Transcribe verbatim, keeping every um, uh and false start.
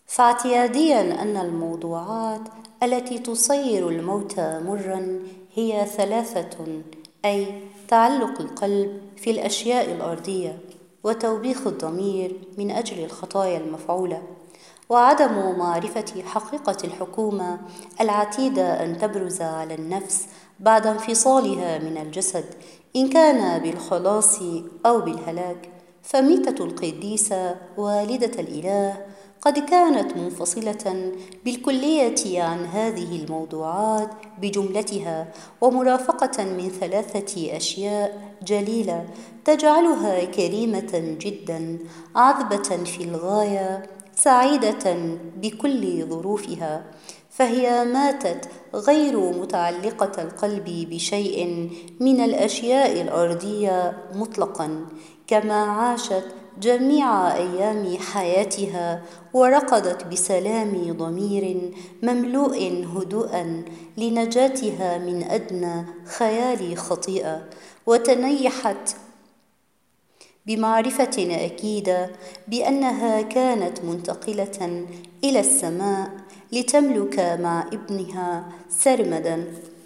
فاعتياديا أن الموضوعات التي تصير الموت مراً هي ثلاثة، أي تعلق القلب في الأشياء الأرضية، وتوبيخ الضمير من أجل الخطايا المفعولة، وعدم معرفة حقيقة الحكومة العتيدة أن تبرز على النفس بعد انفصالها من الجسد، إن كان بالخلاص أو بالهلاك. فميتة القديسة والدة الإله قد كانت منفصلة بالكلية عن هذه الموضوعات بجملتها، ومرافقة من ثلاثة أشياء جليلة تجعلها كريمة جدا، عذبة في الغاية، سعيدة بكل ظروفها. فهي ماتت غير متعلقة القلب بشيء من الأشياء الأرضية مطلقا، كما عاشت جميع أيام حياتها، ورقدت بسلام ضمير مملوء هدوءا لنجاتها من أدنى خيال خطيئة، وتنيحت بمعرفة أكيدة بأنها كانت منتقلة إلى السماء لتملك مع ابنها سرمدا.